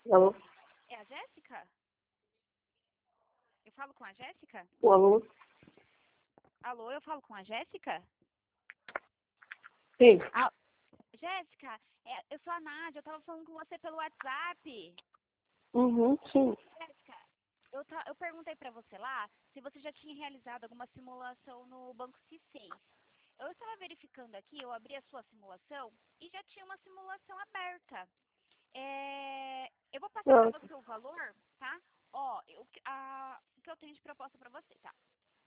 Alô? É a Jéssica? Eu falo com a Jéssica? Alô? Alô, eu falo com a Jéssica? Sim. Ah, Jéssica, eu sou a Nádia, eu tava falando com você pelo WhatsApp. Uhum, sim. Jéssica, eu perguntei pra você lá se você já tinha realizado alguma simulação no Banco C6. Eu estava verificando aqui, eu abri a sua simulação e já tinha uma simulação aberta. Eu vou passar pra Ah, você o valor, tá? Ó, o que eu tenho de proposta pra você, tá?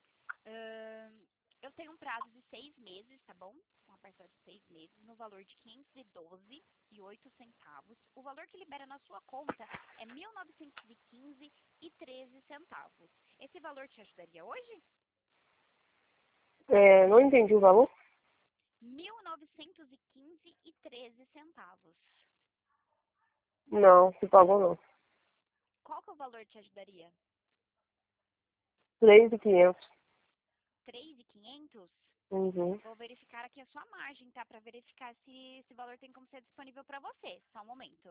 Eu tenho um prazo de 6 meses, tá bom? Uma parcela de 6 meses, no valor de 512,08. O valor que libera na sua conta é 1.915,13. Esse valor te ajudaria hoje? não entendi o valor? 1.915,13. Não, se pagou não. Qual que é o valor que te ajudaria? 3.500. 3.500? Uhum. Vou verificar aqui a sua margem, tá? Pra verificar se esse valor tem como ser disponível pra você. Só um momento.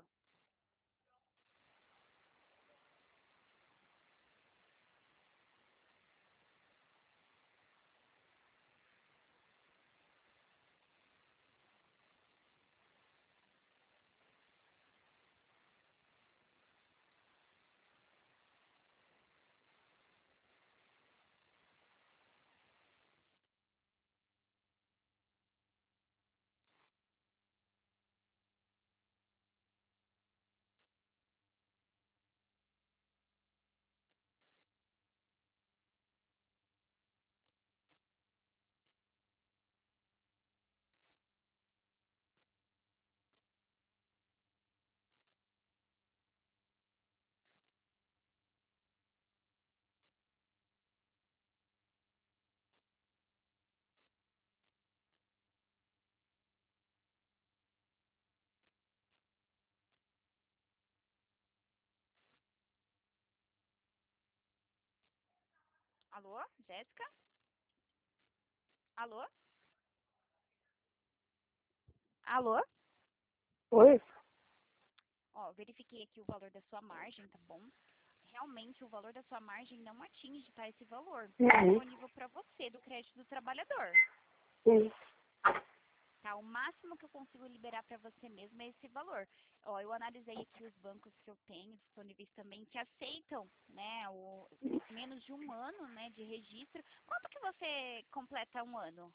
Alô, Jéssica? Alô? Alô? Oi? Ó, verifiquei aqui o valor da sua margem, tá bom? Realmente o valor da sua margem não atinge, tá? Esse valor Uhum. disponível para você do crédito do trabalhador, Sim. tá? O máximo que eu consigo liberar para você mesmo é esse valor. Ó, eu analisei aqui os bancos que eu tenho disponíveis também que aceitam, né, o menos de um ano, né, de registro. Quanto que você completa um ano?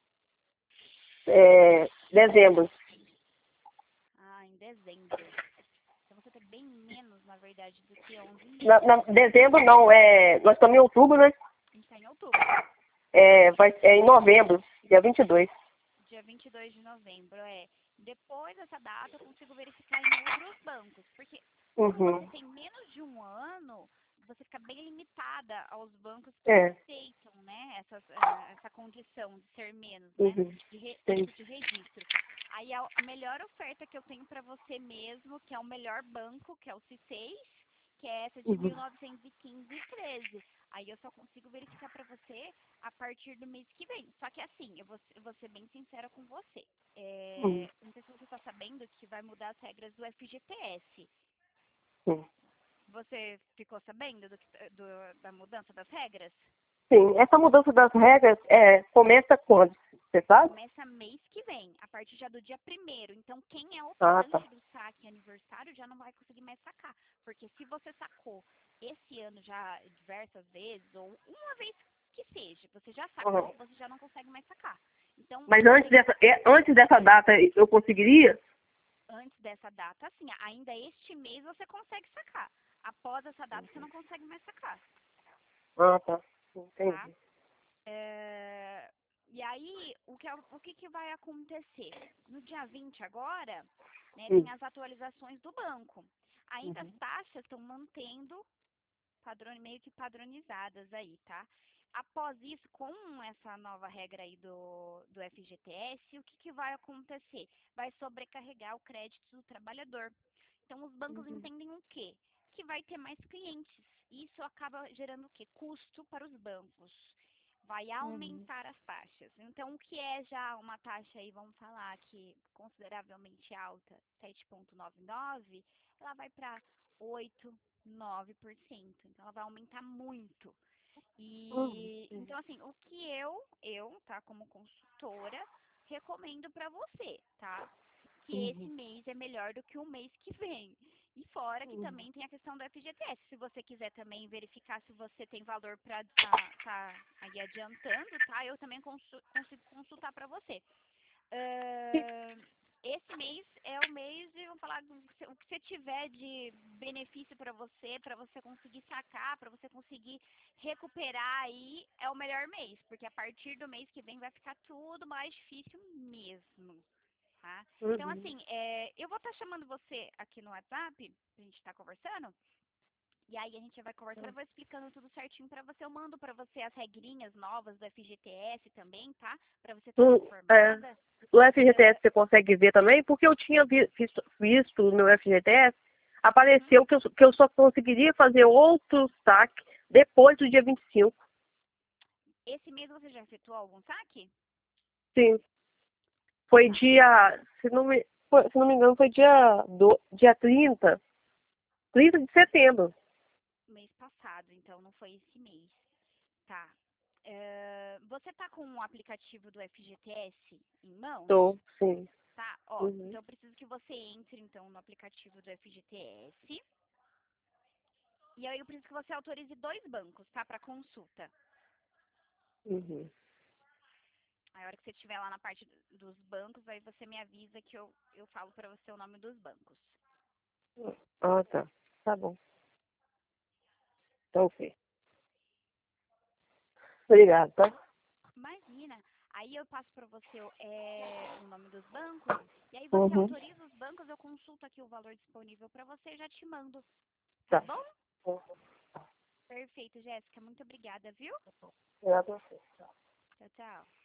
Dezembro. Ah, em dezembro. Então você tem bem menos, na verdade, do que 11 Na meses. dezembro não, nós estamos em outubro, né? A gente está em outubro. É em novembro, dia 22. Dia 22 de novembro, é. Depois dessa data, eu consigo verificar em outros bancos, porque como você Uhum. tem menos de um ano, você fica bem limitada aos bancos que É. aceitam, né, essa condição de ser menos, né, Uhum. Sim. tempo de registro. Aí a melhor oferta que eu tenho para você mesmo, que é o melhor banco, que é o C6, que é essa de Uhum. 1.915,13. Aí eu só consigo verificar para você a partir do mês que vem. Só que assim, eu vou ser bem sincera com você. Uhum. Não sei se você está sabendo que vai mudar as regras do FGTS. Sim. Você ficou sabendo da mudança das regras? Sim. Essa mudança das regras começa quando? Você sabe? Começa mês que vem, a partir já do dia 1º. Então, quem é Ah, tá. optante do saque aniversário já não vai conseguir mais sacar. Porque se você sacou esse ano já diversas vezes, ou uma vez que seja, você já Uhum. sacou, você já não consegue mais sacar. Então, Mas você tem, antes dessa data eu conseguiria? antes dessa data, assim, ainda este mês você consegue sacar. Após essa data, você não consegue mais sacar, Ah, tá. tá? Entendi. E aí, o que vai acontecer? No dia 20 agora, né, tem Sim. as atualizações do banco. Ainda as Uhum. taxas estão mantendo meio que padronizadas aí, tá? Após isso, com essa nova regra aí do FGTS, o que vai acontecer? Vai sobrecarregar o crédito do trabalhador. Então, os bancos entendem o quê? Que vai ter mais clientes. Isso acaba gerando o quê? Custo para os bancos. Vai Uhum. aumentar as taxas. Então, o que é já uma taxa aí, vamos falar que consideravelmente alta, 7,99, ela vai para 8, 9%. Então ela vai aumentar muito. E Uhum. então assim, o que tá, como consultora, recomendo para você, tá? Que esse Uhum. mês é melhor do que o mês que vem. E fora que Uhum. também tem a questão do FGTS. Se você quiser também verificar se você tem valor para tá aí adiantando, tá? Eu também consigo consultar para você. Esse mês é o mês de, vamos falar, o que você tiver de benefício para você conseguir sacar, para você conseguir recuperar aí, é o melhor mês, porque a partir do mês que vem vai ficar tudo mais difícil mesmo, tá? Então, Uhum. assim, eu vou estar chamando você aqui no WhatsApp, a gente estar conversando, e aí a gente vai conversando, eu vou explicando tudo certinho pra você. Eu mando pra você as regrinhas novas do FGTS também, tá? Pra você estar É, informada. no Ah, FGTS você consegue ver também, porque eu tinha visto no meu FGTS, uhum. apareceu que eu só conseguiria fazer outro saque depois do dia 25. Esse mês você já efetuou algum saque? Sim, foi Tá, dia, se não me engano, foi dia 30 de setembro. mês passado, então não foi esse mês. Tá. Você tá com o aplicativo do FGTS em mãos? Tô, sim. Tá, ó, Uhum, então eu preciso que você entre então no aplicativo do FGTS. E aí eu preciso que você autorize 2 bancos, tá? Pra consulta. uhum. Aí, a hora que você estiver lá na parte dos bancos, aí você me avisa que eu falo pra você o nome dos bancos. Ah, tá. Tá bom. Tá ok. Obrigada, tá? Imagina. Aí eu passo pra você o nome dos bancos, e aí você Uhum. autoriza os bancos, eu consulto aqui o valor disponível pra você e já te mando. Tá Tá. bom? Perfeito, Jéssica. Muito obrigada, viu? Obrigada a você. Tchau, tchau.